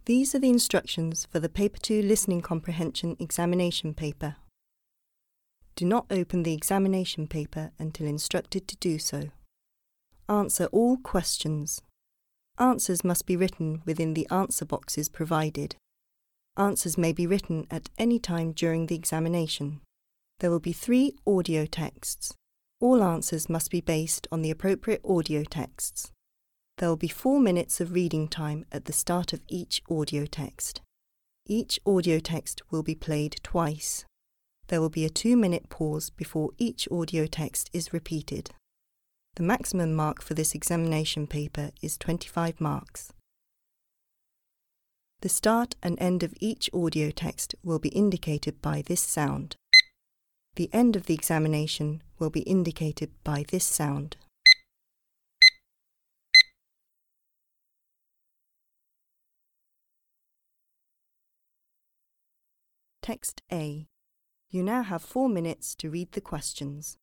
These are the instructions for the Paper 2 Listening Comprehension examination paper. Do not open the examination paper until instructed to do so. Answer all questions. Answers must be written within the answer boxes provided. Answers may be written at any time during the examination. There will be 3 audio texts. All answers must be based on the appropriate audio texts. There will be 4 minutes of reading time at the start of each audio text. Each audio text will be played twice. There will be a 2-minute pause before each audio text is repeated. The maximum mark for this examination paper is 25 marks. The start and end of each audio text will be indicated by this sound. The end of the examination will be indicated by this sound. Text A. You now have 4 minutes to read the questions.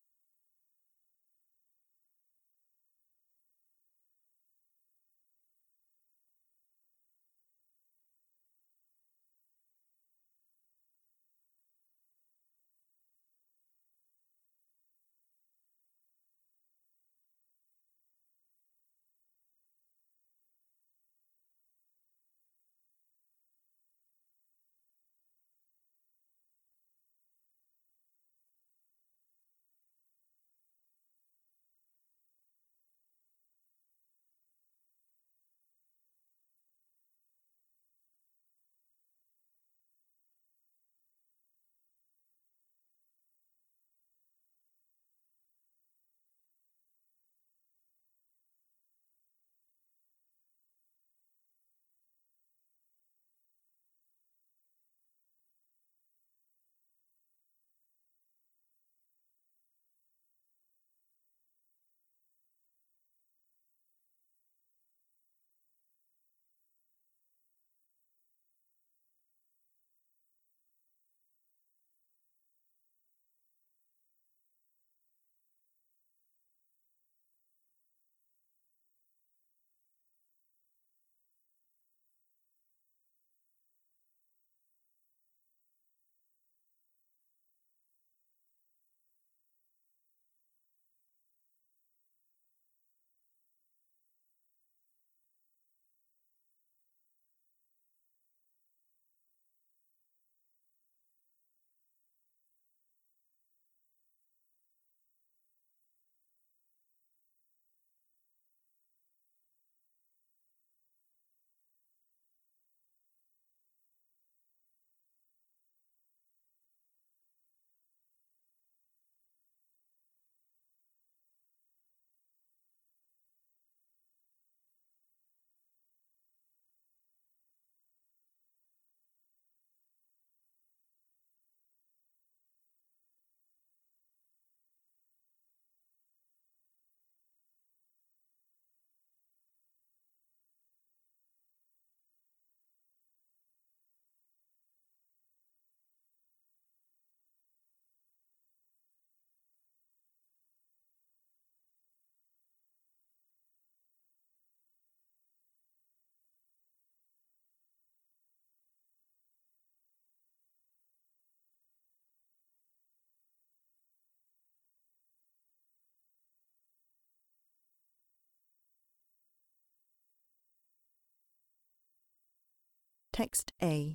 Text A.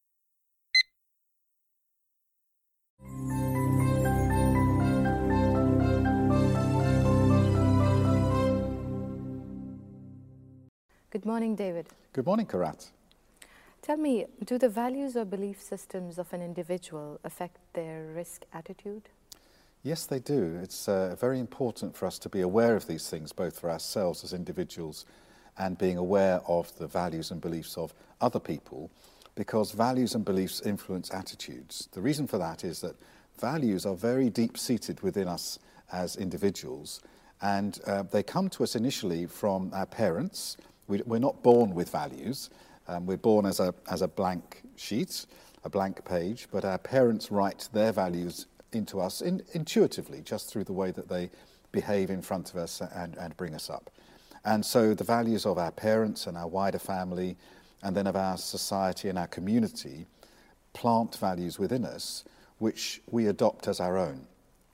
Good morning, David. Good morning, Karat. Tell me, do the values or belief systems of an individual affect their risk attitude? Yes, they do. It's very important for us to be aware of these things, both for ourselves as individuals and being aware of the values and beliefs of other people, because values and beliefs influence attitudes. The reason for that is that values are very deep-seated within us as individuals, and they come to us initially from our parents. We're not born with values. We're born as a blank sheet, a blank page, but our parents write their values into us intuitively, just through the way that they behave in front of us and bring us up. And so the values of our parents and our wider family and then of our society and our community, plant values within us which we adopt as our own.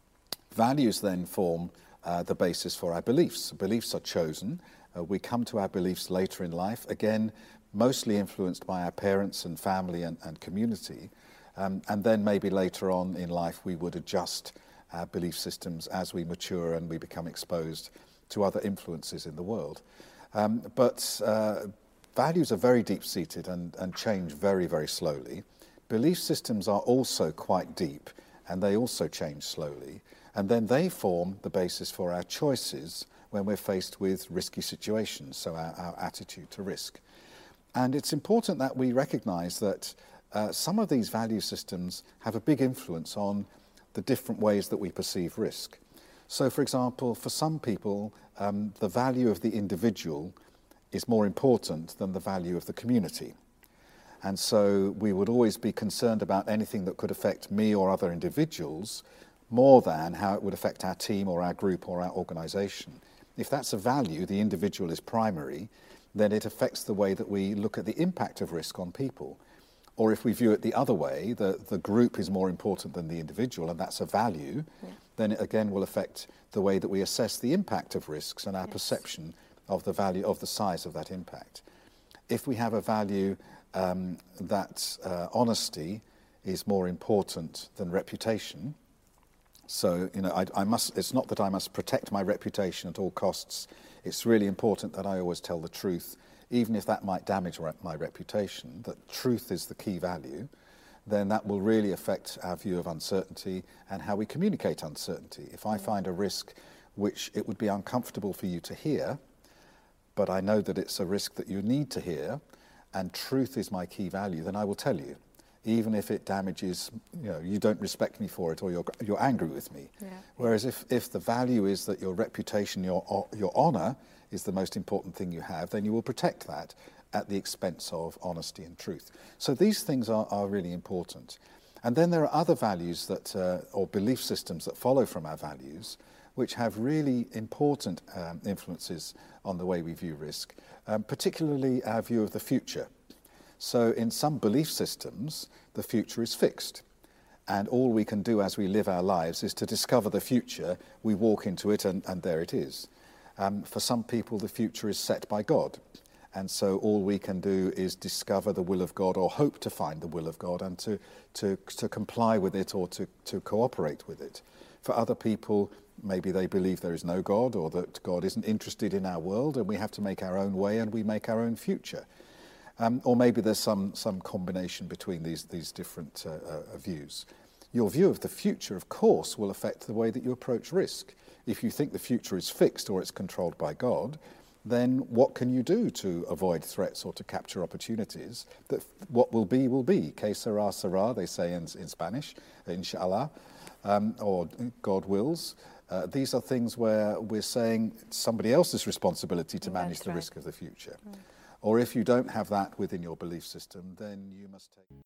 Values then form the basis for our beliefs. Beliefs are chosen. We come to our beliefs later in life, again, mostly influenced by our parents and family and community. And then maybe later on in life we would adjust our belief systems as we mature and we become exposed to other influences in the world. But values are very deep-seated and change very, very slowly. Belief systems are also quite deep, and they also change slowly. And then they form the basis for our choices when we're faced with risky situations, so our attitude to risk. And it's important that we recognise that some of these value systems have a big influence on the different ways that we perceive risk. So, for example, for some people, the value of the individual is more important than the value of the community. And so we would always be concerned about anything that could affect me or other individuals more than how it would affect our team or our group or our organisation. If that's a value, the individual is primary, then it affects the way that we look at the impact of risk on people. Or if we view it the other way, the group is more important than the individual, and that's a value, then it again will affect the way that we assess the impact of risks and our perception of the value, of the size of that impact. If we have a value that honesty is more important than reputation, so it's not that I must protect my reputation at all costs. It's really important that I always tell the truth, even if that might damage my reputation, that truth is the key value, then that will really affect our view of uncertainty and how we communicate uncertainty. If I find a risk which it would be uncomfortable for you to hear, but I know that it's a risk that you need to hear, and truth is my key value, then I will tell you, even if it damages, you don't respect me for it or you're angry with me. Yeah. Whereas if the value is that your reputation, your honour is the most important thing you have, then you will protect that at the expense of honesty and truth. So these things are really important. And then there are other values that, or belief systems that follow from our values, which have really important influences on the way we view risk, particularly our view of the future. So in some belief systems, the future is fixed. And all we can do as we live our lives is to discover the future. We walk into it and there it is. For some people, the future is set by God. And so all we can do is discover the will of God or hope to find the will of God and to comply with it or to cooperate with it. For other people, maybe they believe there is no God or that God isn't interested in our world and we have to make our own way and we make our own future. Or maybe there's some combination between these different views. Your view of the future, of course, will affect the way that you approach risk. If you think the future is fixed or it's controlled by God, then what can you do to avoid threats or to capture opportunities? That what will be, will be. Que sera, sera, they say in Spanish, inshallah, or God wills. These are things where we're saying it's somebody else's responsibility to manage the risk of the future. Or if you don't have that within your belief system, then you must take...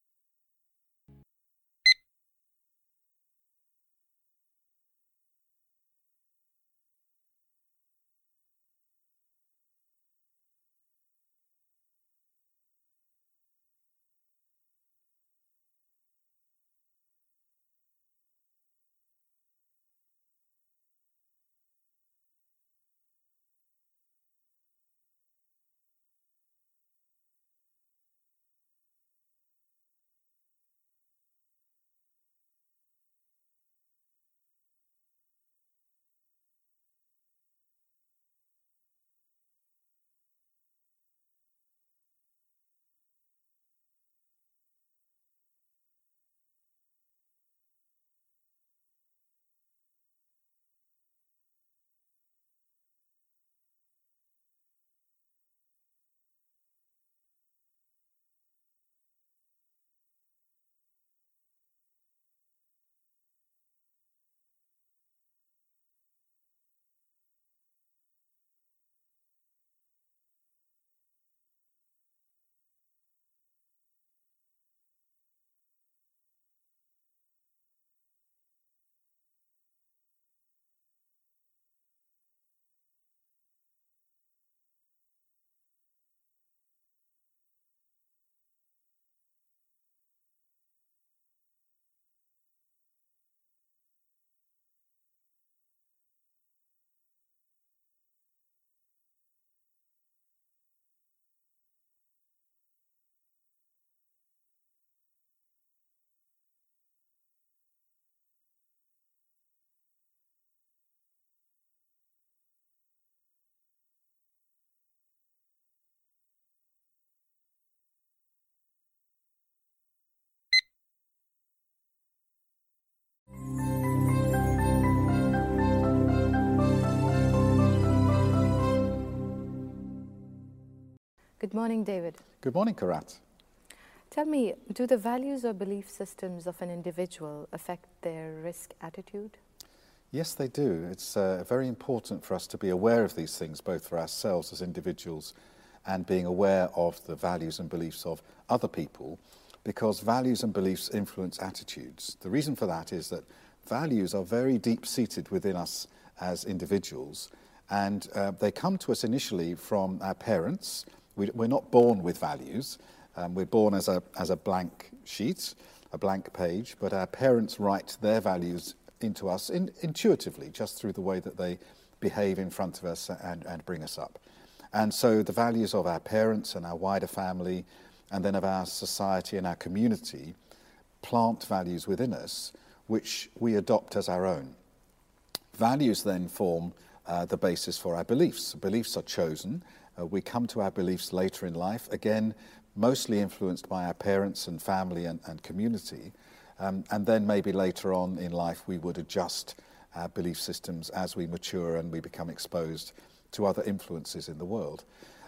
Good morning, David. Good morning, Karat. Tell me, do the values or belief systems of an individual affect their risk attitude? Yes, they do. It's very important for us to be aware of these things, both for ourselves as individuals and being aware of the values and beliefs of other people, because values and beliefs influence attitudes. The reason for that is that values are very deep-seated within us as individuals, and they come to us initially from our parents. We're not born with values. We're born as a blank sheet, a blank page, but our parents write their values into us intuitively, just through the way that they behave in front of us and bring us up. And so the values of our parents and our wider family, and then of our society and our community, plant values within us, which we adopt as our own. Values then form the basis for our beliefs. Beliefs are chosen. We come to our beliefs later in life, again, mostly influenced by our parents and family and community. And then maybe later on in life we would adjust our belief systems as we mature and we become exposed to other influences in the world.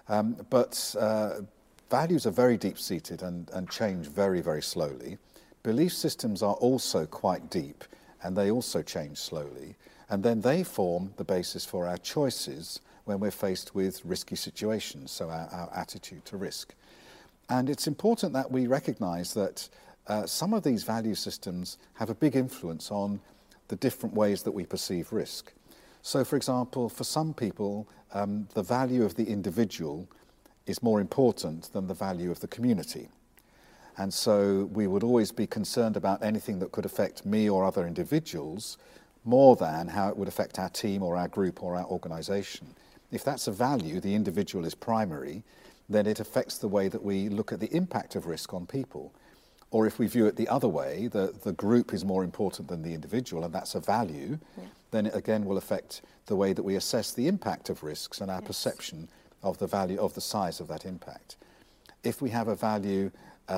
But values are very deep-seated and change very, very slowly. Belief systems are also quite deep, and they also change slowly. And then they form the basis for our choices when we're faced with risky situations, so our attitude to risk. And it's important that we recognize that some of these value systems have a big influence on the different ways that we perceive risk. So, for example, for some people, the value of the individual is more important than the value of the community. And so we would always be concerned about anything that could affect me or other individuals more than how it would affect our team or our group or our organization. If that's a value, the individual is primary, then it affects the way that we look at the impact of risk on people. Or if we view it the other way, the group is more important than the individual, and that's a value, then it again will affect the way that we assess the impact of risks and our perception of the value, of the size of that impact. If we have a value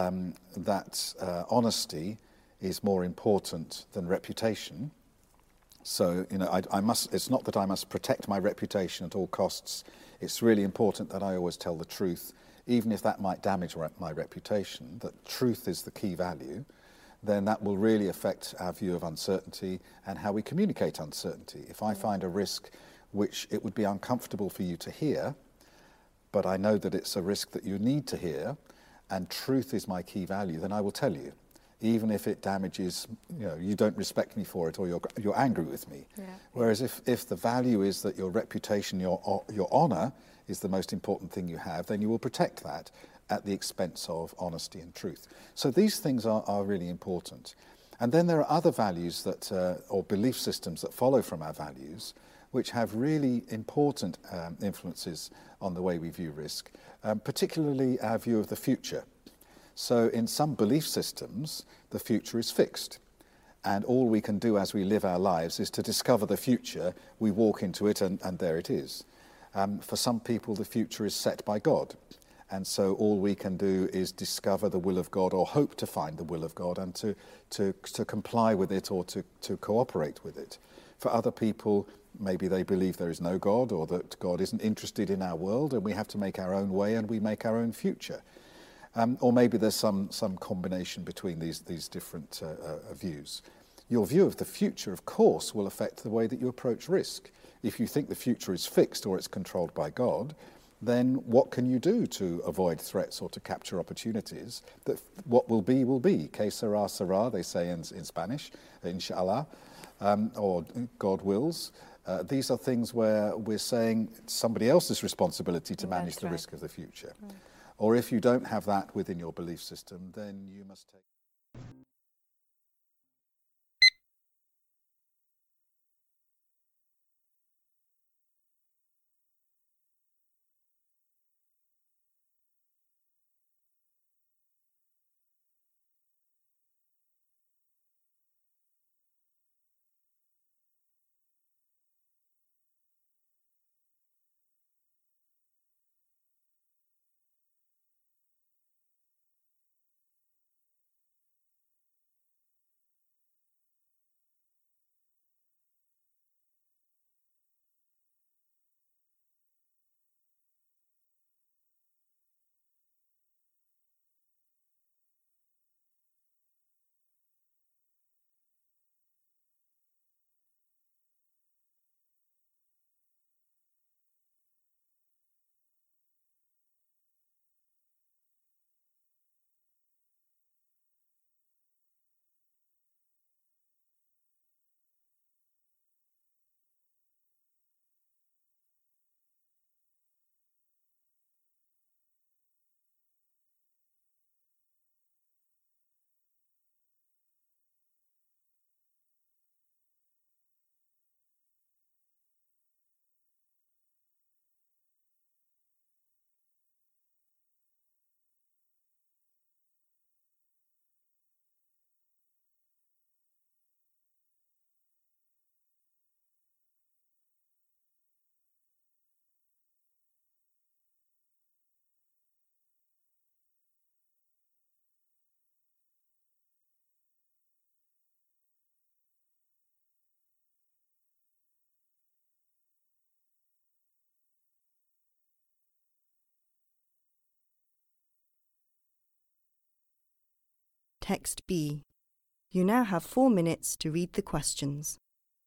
that honesty is more important than reputation, so it's not that I must protect my reputation at all costs. It's really important that I always tell the truth, even if that might damage my reputation, that truth is the key value, then that will really affect our view of uncertainty and how we communicate uncertainty. If I find a risk which it would be uncomfortable for you to hear, but I know that it's a risk that you need to hear, and truth is my key value, then I will tell you, even if it damages, you don't respect me for it, or you're angry with me. Yeah. Whereas if the value is that your reputation, your honor is the most important thing you have, then you will protect that at the expense of honesty and truth. So these things are really important. And then there are other values that, or belief systems that follow from our values, which have really important influences on the way we view risk, particularly our view of the future. So in some belief systems, the future is fixed. And all we can do as we live our lives is to discover the future. We walk into it and there it is. For some people, the future is set by God. And so all we can do is discover the will of God, or hope to find the will of God, and to comply with it, or to cooperate with it. For other people, maybe they believe there is no God, or that God isn't interested in our world and we have to make our own way and we make our own future. Or maybe there's some combination between these different views. Your view of the future, of course, will affect the way that you approach risk. If you think the future is fixed or it's controlled by God, then what can you do to avoid threats or to capture opportunities? That what will be, will be. Que sera, sera, they say in Spanish, inshallah, or God wills. These are things where we're saying it's somebody else's responsibility to manage the risk of the future. Right. Or if you don't have that within your belief system, then you must take... Text B. You now have 4 minutes to read the questions.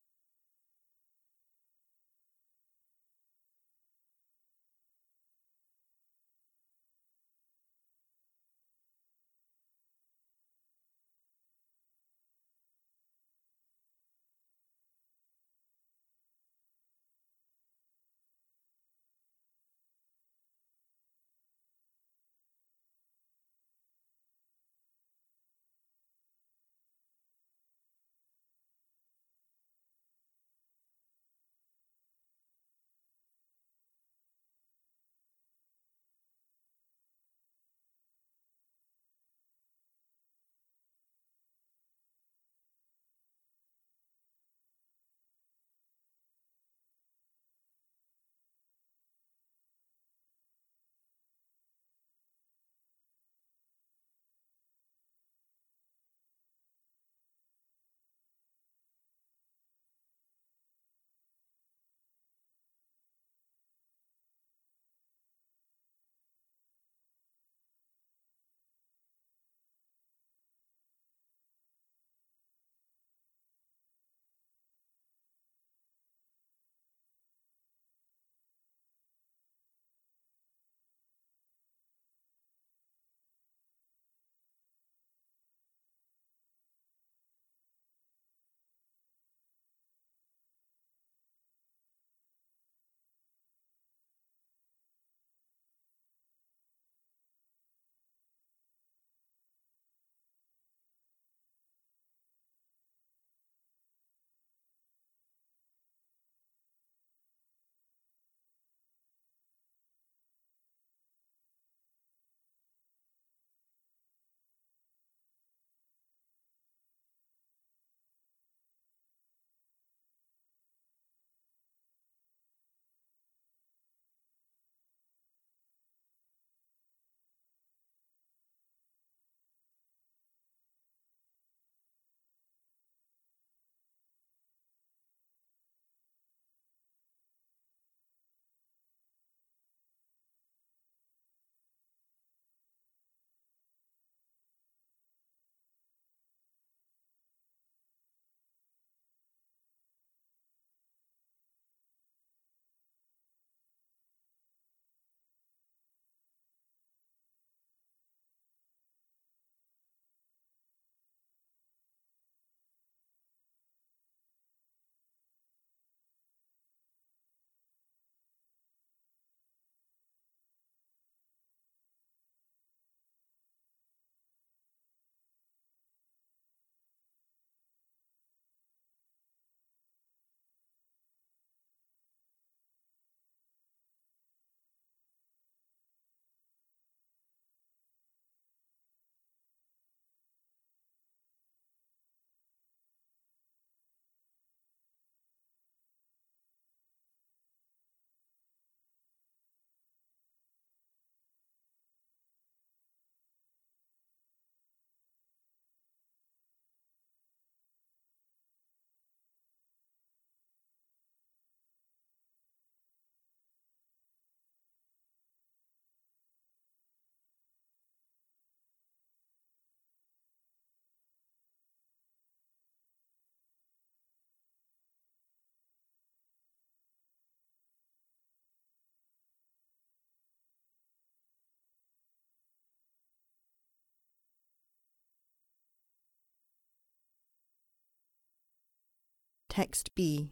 Text B.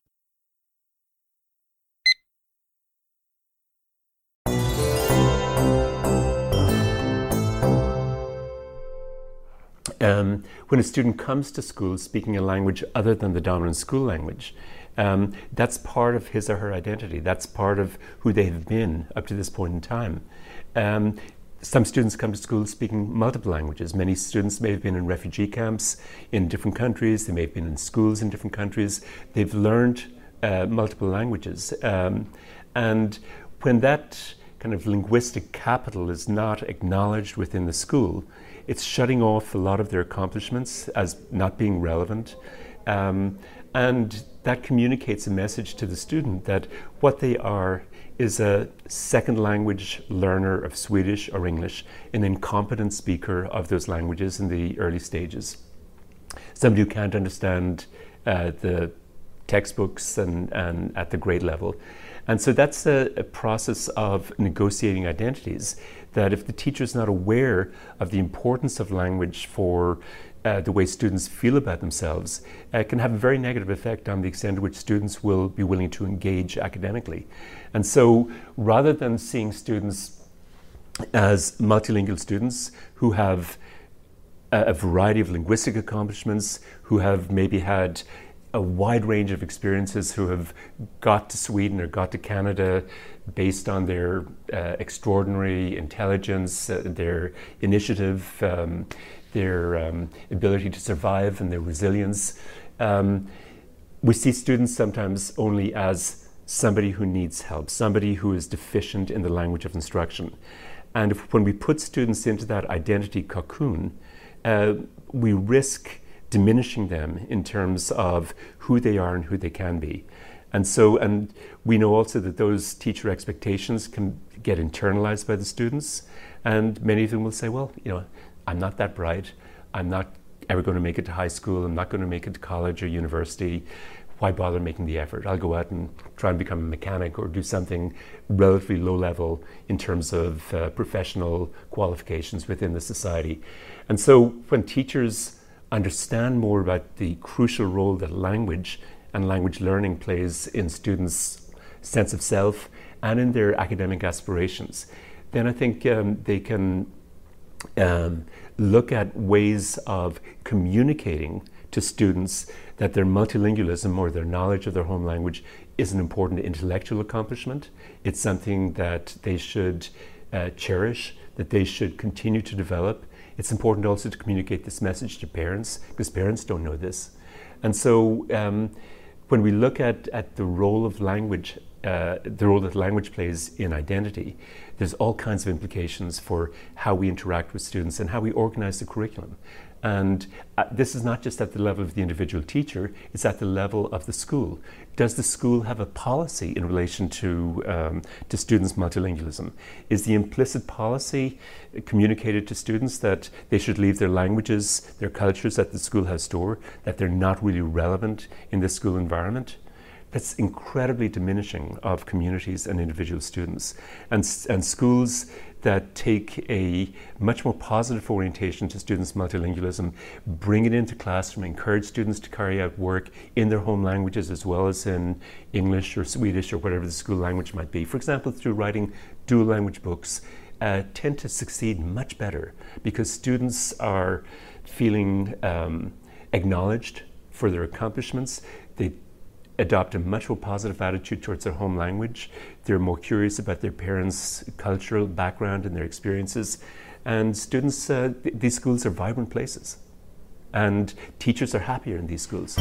When a student comes to school speaking a language other than the dominant school language, that's part of his or her identity. That's part of who they have been up to this point in time. Some students come to school speaking multiple languages. Many students may have been in refugee camps in different countries. They may have been in schools in different countries. They've learned multiple languages. And when that kind of linguistic capital is not acknowledged within the school, it's shutting off a lot of their accomplishments as not being relevant. And that communicates a message to the student that what they are is a second language learner of Swedish or English, an incompetent speaker of those languages in the early stages. Somebody who can't understand the textbooks and at the grade level. And so that's a process of negotiating identities, that if the teacher is not aware of the importance of language for the way students feel about themselves, can have a very negative effect on the extent to which students will be willing to engage academically. And so rather than seeing students as multilingual students who have a variety of linguistic accomplishments, who have maybe had a wide range of experiences, who have got to Sweden or got to Canada based on their extraordinary intelligence, their initiative, their ability to survive and their resilience. We see students sometimes only as somebody who needs help, somebody who is deficient in the language of instruction. And when we put students into that identity cocoon, we risk diminishing them in terms of who they are and who they can be. And we know also that those teacher expectations can get internalized by the students, and many of them will say, well, I'm not that bright, I'm not ever going to make it to high school, I'm not going to make it to college or university, why bother making the effort? I'll go out and try and become a mechanic or do something relatively low level in terms of professional qualifications within the society. And so when teachers understand more about the crucial role that language and language learning plays in students' sense of self and in their academic aspirations, then I think they can look at ways of communicating to students that their multilingualism or their knowledge of their home language is an important intellectual accomplishment. It's something that they should cherish, that they should continue to develop. It's important also to communicate this message to parents, because parents don't know this. And so when we look at the role of language, the role that language plays in identity, there's all kinds of implications for how we interact with students and how we organize the curriculum. And this is not just at the level of the individual teacher, it's at the level of the school. Does the school have a policy in relation to students' multilingualism? Is the implicit policy communicated to students that they should leave their languages, their cultures at the schoolhouse door, that they're not really relevant in the school environment? That's incredibly diminishing of communities and individual students. And schools that take a much more positive orientation to students' multilingualism, bring it into classroom, encourage students to carry out work in their home languages as well as in English or Swedish or whatever the school language might be. For example, through writing dual language books, tend to succeed much better because students are feeling acknowledged for their accomplishments. They adopt a much more positive attitude towards their home language. They're more curious about their parents' cultural background and their experiences. And students, these schools are vibrant places. And teachers are happier in these schools.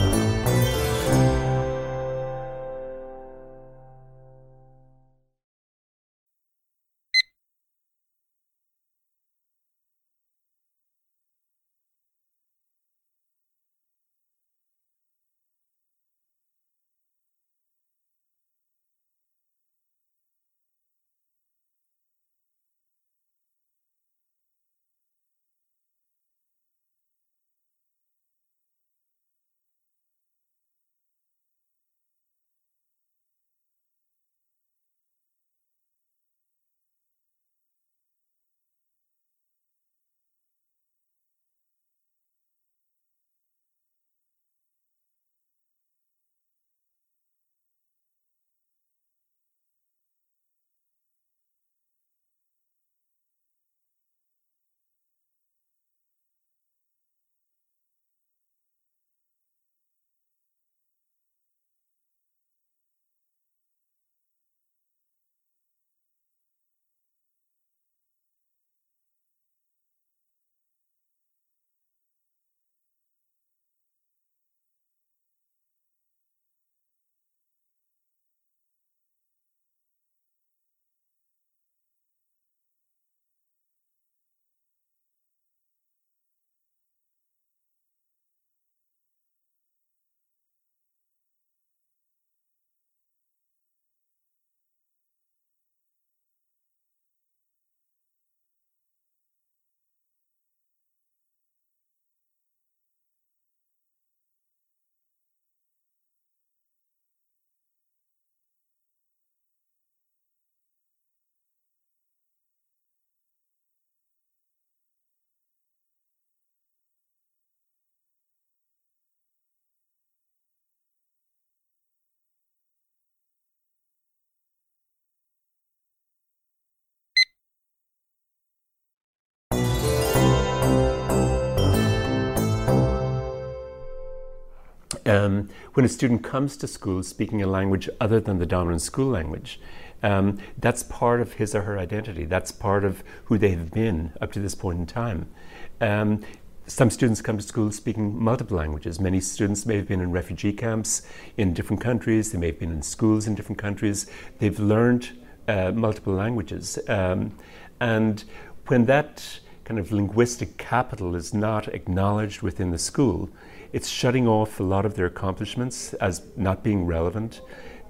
When a student comes to school speaking a language other than the dominant school language, that's part of his or her identity. That's part of who they have been up to this point in time. Some students come to school speaking multiple languages. Many students may have been in refugee camps in different countries. They may have been in schools in different countries. They've learned multiple languages. And when that kind of linguistic capital is not acknowledged within the school, it's shutting off a lot of their accomplishments as not being relevant.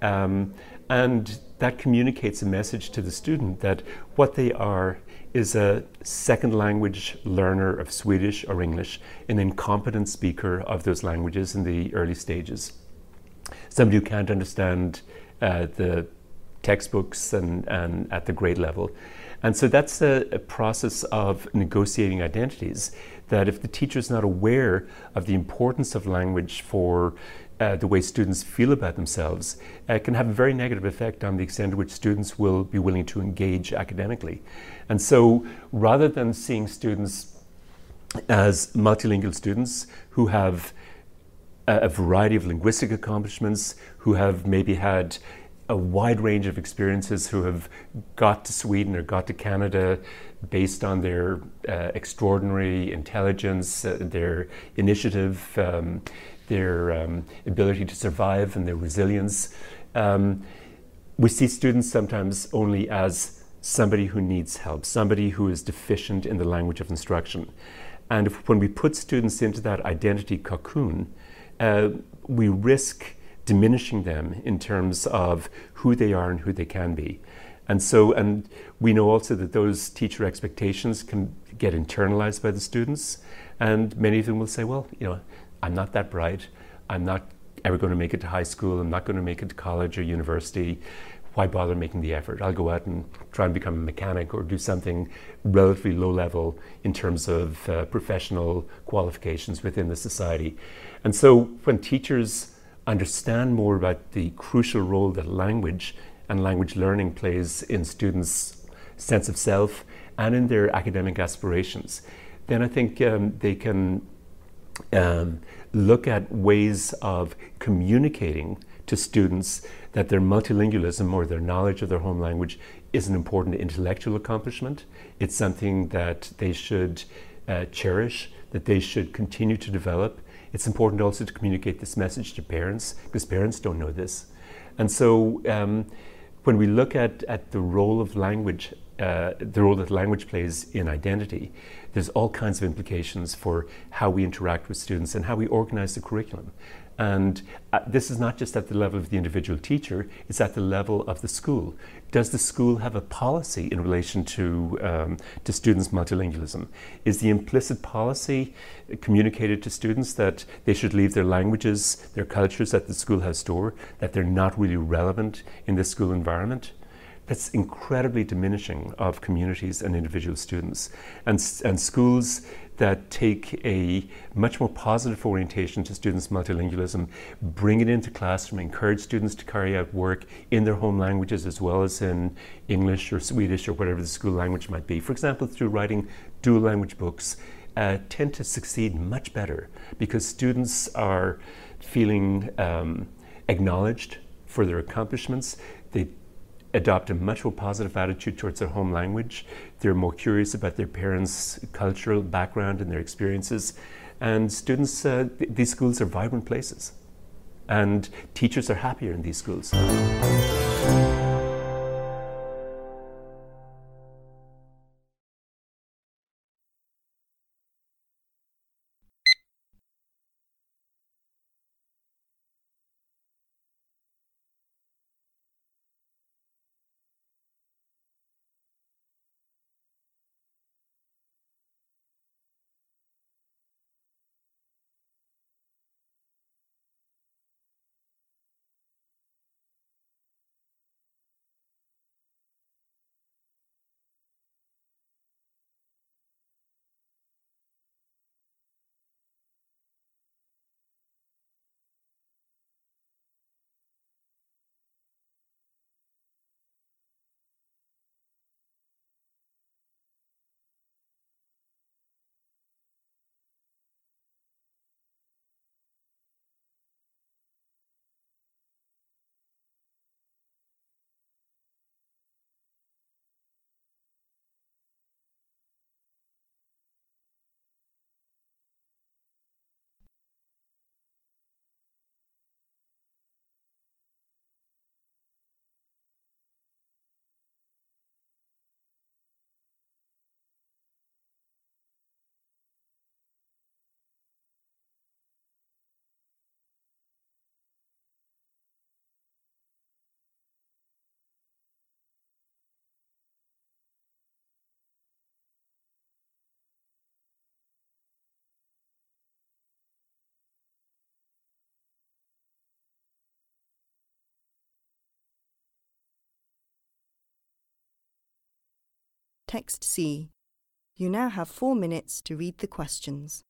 And that communicates a message to the student that what they are is a second language learner of Swedish or English, an incompetent speaker of those languages in the early stages. Somebody who can't understand the textbooks and at the grade level. And so that's a process of negotiating identities, that if the teacher is not aware of the importance of language for the way students feel about themselves, it can have a very negative effect on the extent to which students will be willing to engage academically. And so rather than seeing students as multilingual students who have a variety of linguistic accomplishments, who have maybe had a wide range of experiences, who have got to Sweden or got to Canada based on their extraordinary intelligence, their initiative, their ability to survive and their resilience. We see students sometimes only as somebody who needs help, somebody who is deficient in the language of instruction. And when we put students into that identity cocoon, we risk diminishing them in terms of who they are and who they can be. And we know also that those teacher expectations can get internalized by the students, and many of them will say, well, I'm not that bright, I'm not ever going to make it to high school, I'm not going to make it to college or university, why bother making the effort? I'll go out and try and become a mechanic or do something relatively low level in terms of professional qualifications within the society. And so when teachers understand more about the crucial role that language and language learning plays in students' sense of self and in their academic aspirations, then I think they can look at ways of communicating to students that their multilingualism or their knowledge of their home language is an important intellectual accomplishment. It's something that they should cherish, that they should continue to develop. It's important also to communicate this message to parents, because parents don't know this. And so when we look at the role of language, the role that language plays in identity, there's all kinds of implications for how we interact with students and how we organize the curriculum. And this is not just at the level of the individual teacher, it's at the level of the school. Does the school have a policy in relation to students' multilingualism? Is the implicit policy communicated to students that they should leave their languages, their cultures at the schoolhouse door, that they're not really relevant in the school environment? That's incredibly diminishing of communities and individual students. And schools that take a much more positive orientation to students' multilingualism, bring it into classroom, encourage students to carry out work in their home languages as well as in English or Swedish or whatever the school language might be. For example, through writing dual language books, tend to succeed much better because students are feeling acknowledged for their accomplishments. They adopt a much more positive attitude towards their home language. They're more curious about their parents' cultural background and their experiences. And students, these schools are vibrant places. And teachers are happier in these schools. Text C. You now have 4 minutes to read the questions.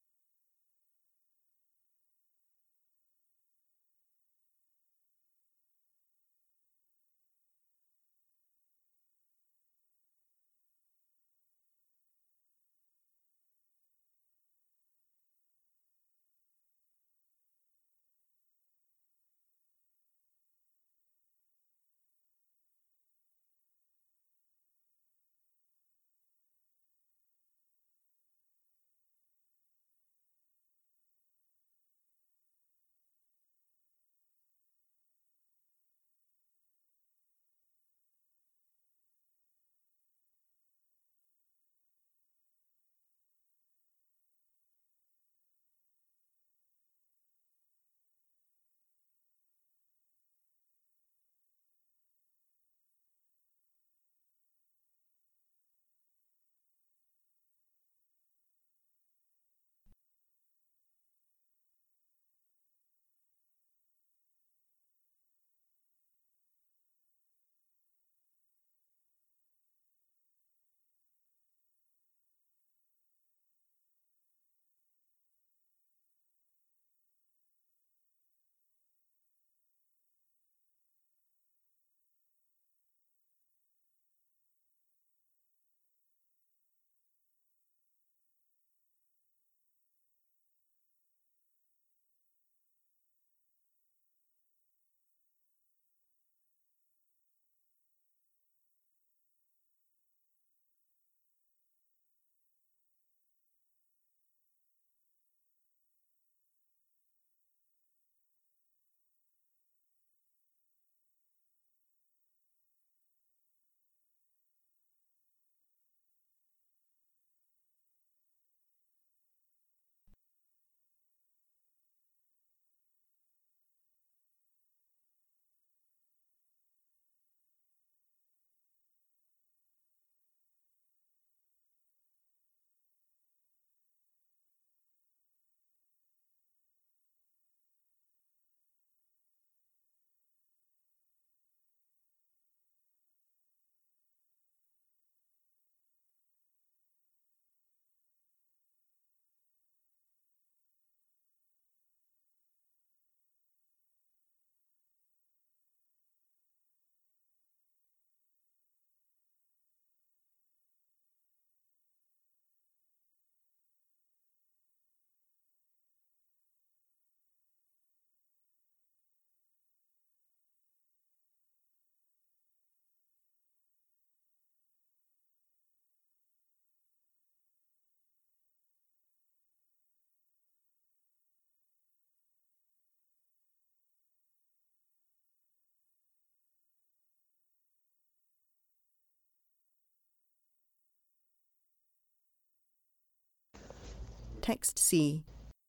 Text C.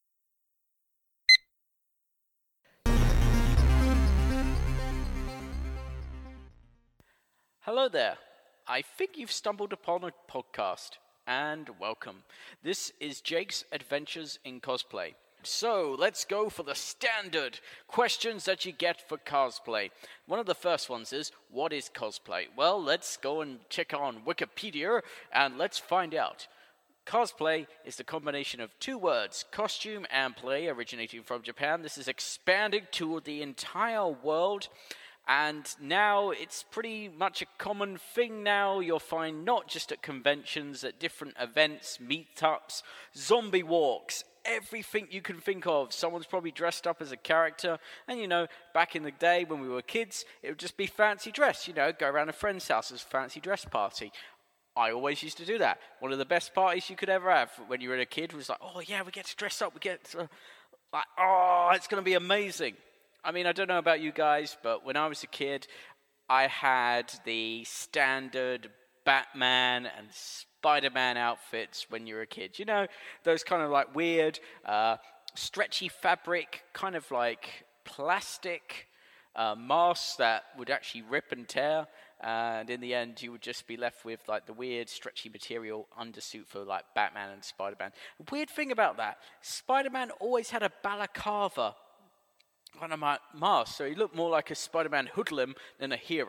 Hello there. I think you've stumbled upon a podcast, and welcome. This is Jake's Adventures in Cosplay. So, let's go for the standard questions that you get for cosplay. One of the first ones is, what is cosplay? Well, let's go and check on Wikipedia, and let's find out. Cosplay is the combination of two words, costume and play, originating from Japan. This is expanding to the entire world, and now it's pretty much a common thing now. You'll find not just at conventions, at different events, meetups, zombie walks, everything you can think of. Someone's probably dressed up as a character, and you know, back in the day when we were kids, it would just be fancy dress, you know, go around a friend's house as a fancy dress party. I always used to do that. One of the best parties you could ever have when you were a kid was like, oh yeah, we get to dress up, we get to, like, oh, it's going to be amazing. I mean, I don't know about you guys, but when I was a kid, I had the standard Batman and Spider-Man outfits when you were a kid. You know, those kind of like weird, stretchy fabric, kind of like plastic masks that would actually rip and tear. And in the end, you would just be left with like the weird stretchy material undersuit for like Batman and Spider-Man. The weird thing about that, Spider-Man always had a balaclava kind of mask, so he looked more like a Spider-Man hoodlum than a hero.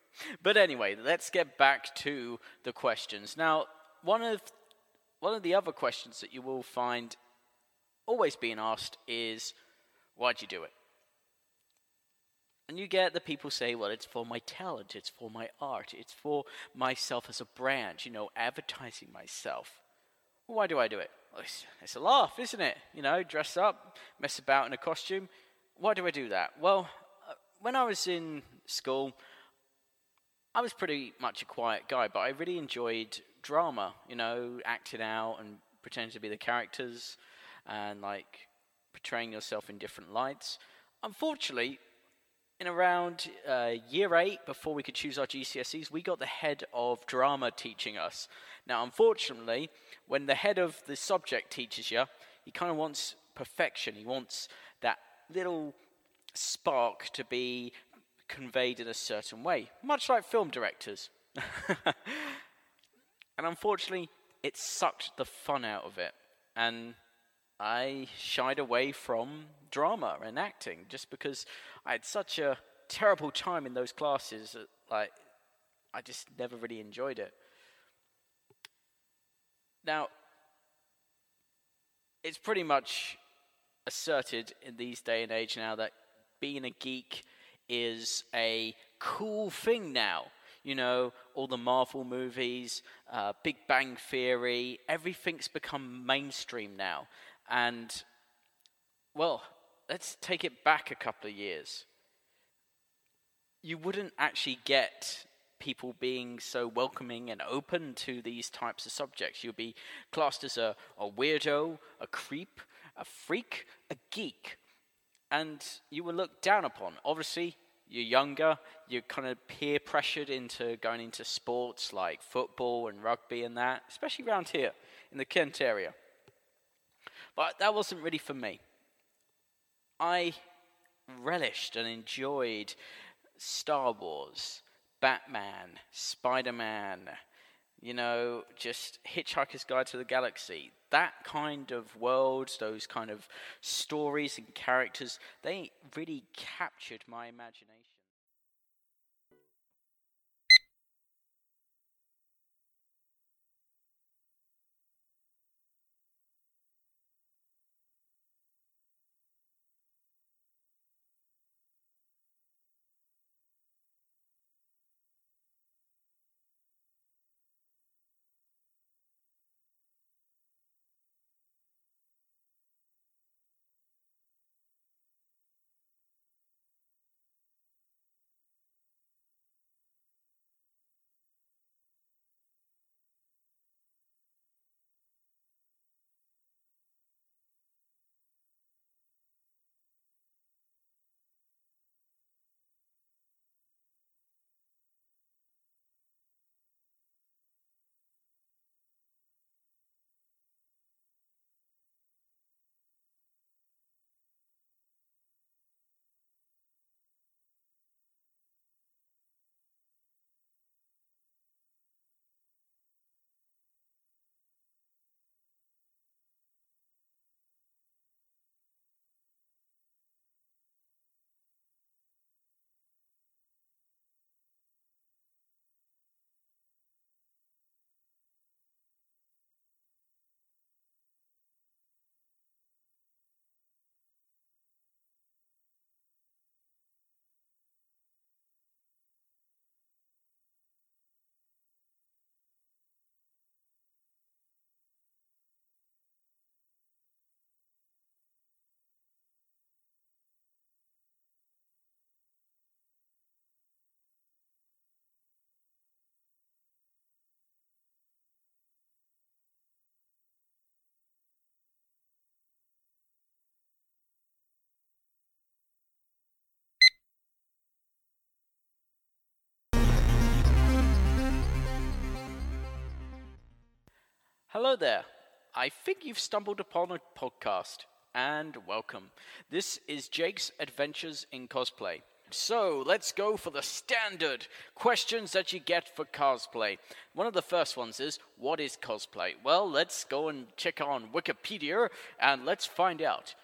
But anyway, let's get back to the questions. Now, one of the other questions that you will find always being asked is, why'd you do it? And you get the people say, well, it's for my talent, it's for my art, it's for myself as a brand, advertising myself. Well, why do I do it? Well, it's a laugh, isn't it? Dress up, mess about in a costume. Why do I do that? Well, when I was in school, I was pretty much a quiet guy, but I really enjoyed drama, acting out and pretending to be the characters and portraying yourself in different lights. Unfortunately, in around year 8, before we could choose our GCSEs, we got the head of drama teaching us. Now, unfortunately, when the head of the subject teaches you, he kind of wants perfection. He wants that little spark to be conveyed in a certain way, much like film directors. And unfortunately, it sucked the fun out of it. And I shied away from drama and acting just because I had such a terrible time in those classes that, I just never really enjoyed it. Now, it's pretty much asserted in these day and age now that being a geek is a cool thing now. All the Marvel movies, Big Bang Theory, everything's become mainstream now. And, well, let's take it back a couple of years. You wouldn't actually get people being so welcoming and open to these types of subjects. You'll be classed as a weirdo, a creep, a freak, a geek. And you were looked down upon. Obviously, you're younger, you're kind of peer pressured into going into sports like football and rugby and that, especially around here in the Kent area. But that wasn't really for me. I relished and enjoyed Star Wars, Batman, Spider-Man, just Hitchhiker's Guide to the Galaxy. That kind of world, those kind of stories and characters, they really captured my imagination. Hello there. I think you've stumbled upon a podcast, and welcome. This is Jake's Adventures in Cosplay. So, let's go for the standard questions that you get for cosplay. One of the first ones is, what is cosplay? Well, let's go and check on Wikipedia, and let's find out.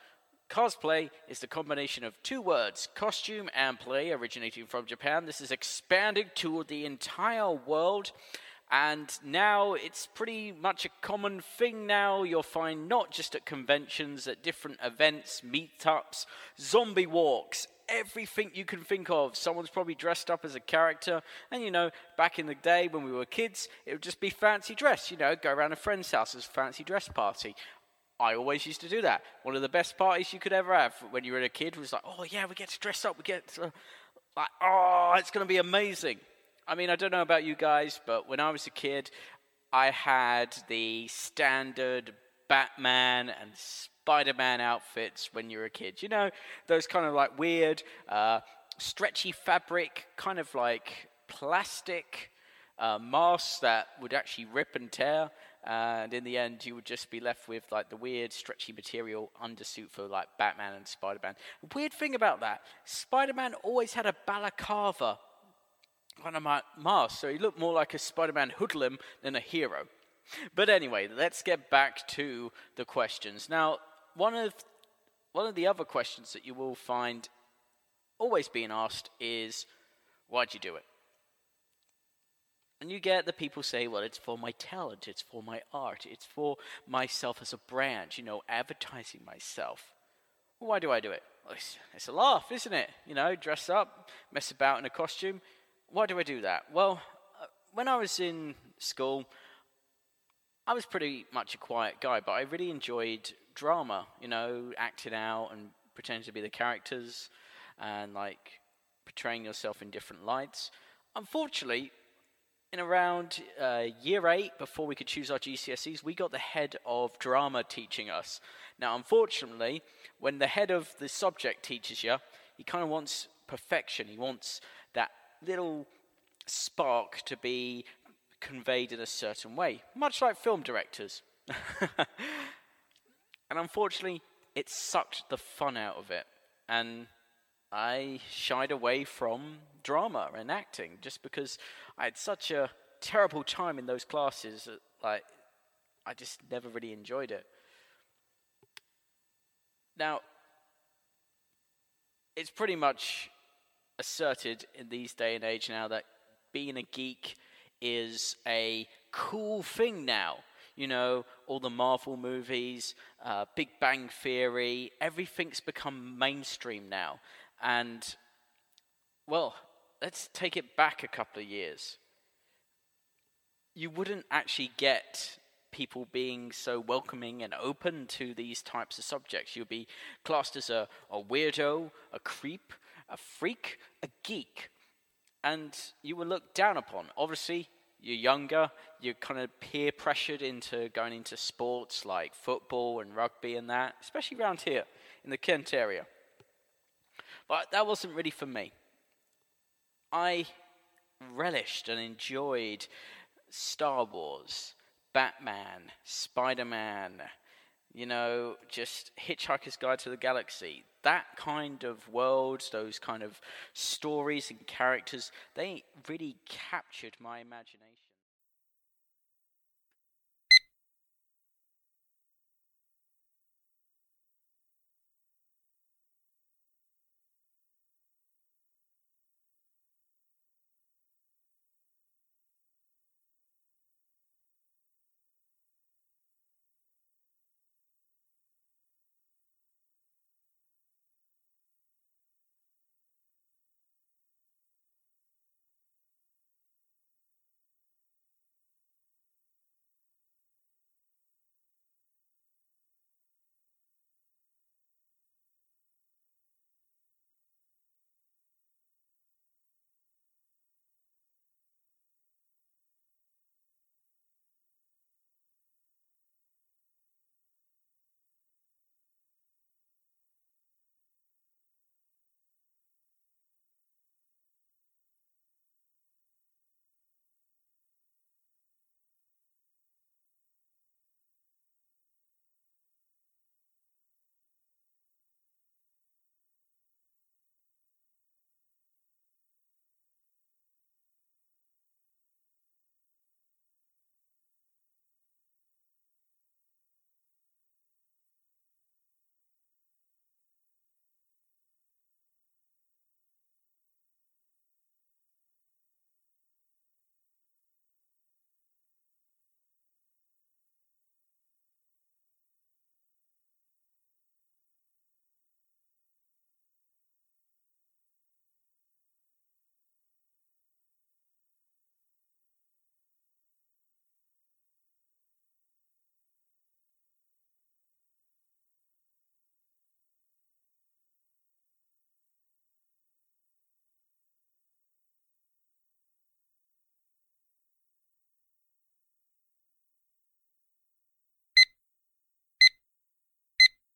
Cosplay is the combination of two words, costume and play, originating from Japan. This is expanded to the entire world, and now it's pretty much a common thing now. You'll find not just at conventions, at different events, meetups, zombie walks, everything you can think of. Someone's probably dressed up as a character, and you know, back in the day when we were kids, it would just be fancy dress, you know, go around a friend's house as a fancy dress party. I always used to do that. One of the best parties you could ever have when you were a kid was like, oh yeah, we get to dress up, we get to, like, oh, it's going to be amazing. I mean, I don't know about you guys, but when I was a kid, I had the standard Batman and Spider-Man outfits when you were a kid. You know, those kind of like weird, stretchy fabric, kind of like plastic masks that would actually rip and tear. And in the end, you would just be left with like the weird stretchy material undersuit for like Batman and Spider-Man. The weird thing about that, Spider-Man always had a balaclava kind of mask, so he looked more like a Spider-Man hoodlum than a hero. But anyway, let's get back to the questions. Now, one of the other questions that you will find always being asked is, why'd you do it? And you get the people say, well, it's for my talent, it's for my art, it's for myself as a brand, you know, advertising myself. Well, why do I do it? Well, it's a laugh, isn't it? You know, dress up, mess about in a costume. Why do I do that? Well, when I was in school, I was pretty much a quiet guy, but I really enjoyed drama, you know, acting out and pretending to be the characters and, like, portraying yourself in different lights. Unfortunately, in around year 8, before we could choose our GCSEs, we got the head of drama teaching us. Now, unfortunately, when the head of the subject teaches you, he kind of wants perfection. He wants that little spark to be conveyed in a certain way, much like film directors. And unfortunately, it sucked the fun out of it. And I shied away from drama and acting just because I had such a terrible time in those classes that, like, I just never really enjoyed it. Now, it's pretty much asserted in these day and age now that being a geek is a cool thing now. You know, all the Marvel movies, Big Bang Theory, everything's become mainstream now. And, well, let's take it back a couple of years. You wouldn't actually get people being so welcoming and open to these types of subjects. You'd be classed as a weirdo, a creep, a freak, a geek. And you were looked down upon. Obviously, you're younger, you're kind of peer pressured into going into sports like football and rugby and that, especially around here in the Kent area. But that wasn't really for me. I relished and enjoyed Star Wars, Batman, Spider-Man, you know, just Hitchhiker's Guide to the Galaxy. That kind of world, those kind of stories and characters, they really captured my imagination.